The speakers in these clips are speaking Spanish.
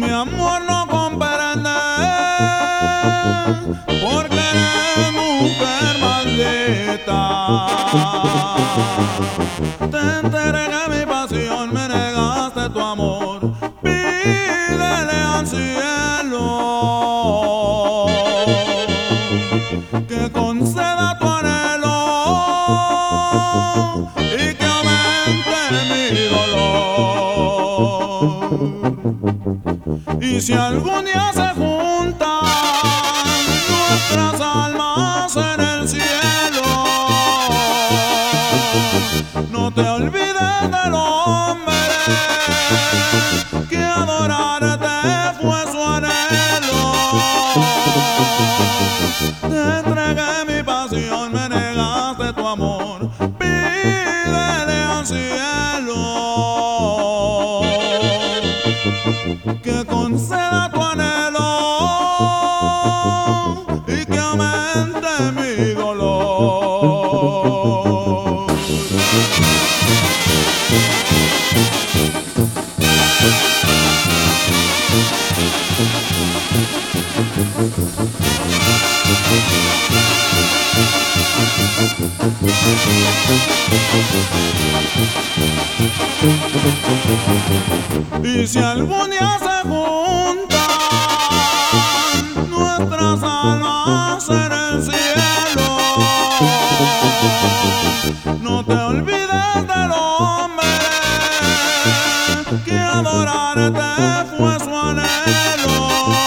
mi amor no comprende, porque eres mujer maldita. Te entregué mi pasión, me negaste tu amor. Pídele al cielo que conceda tu anhelo y que aumente mi dolor. Y si algún día se juntan nuestras almas en el cielo, no te olvides del hombre que adorarte fue su anhelo. Te entregué mi pasión, me negaste tu amor. Pídele al cielo que conceda tu anhelo y que aumente mi dolor. Y si algún día se juntan nuestras almas en el cielo, no te olvides del hombre que adorarte fue su anhelo.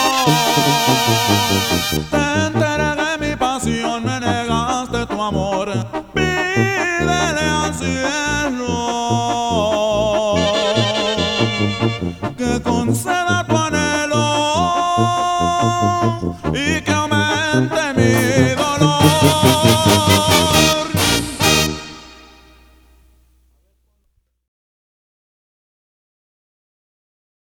Te entregué mi pasión, me negaste tu amor. Pídele al cielo que conceda tu anhelo y que aumente mi dolor.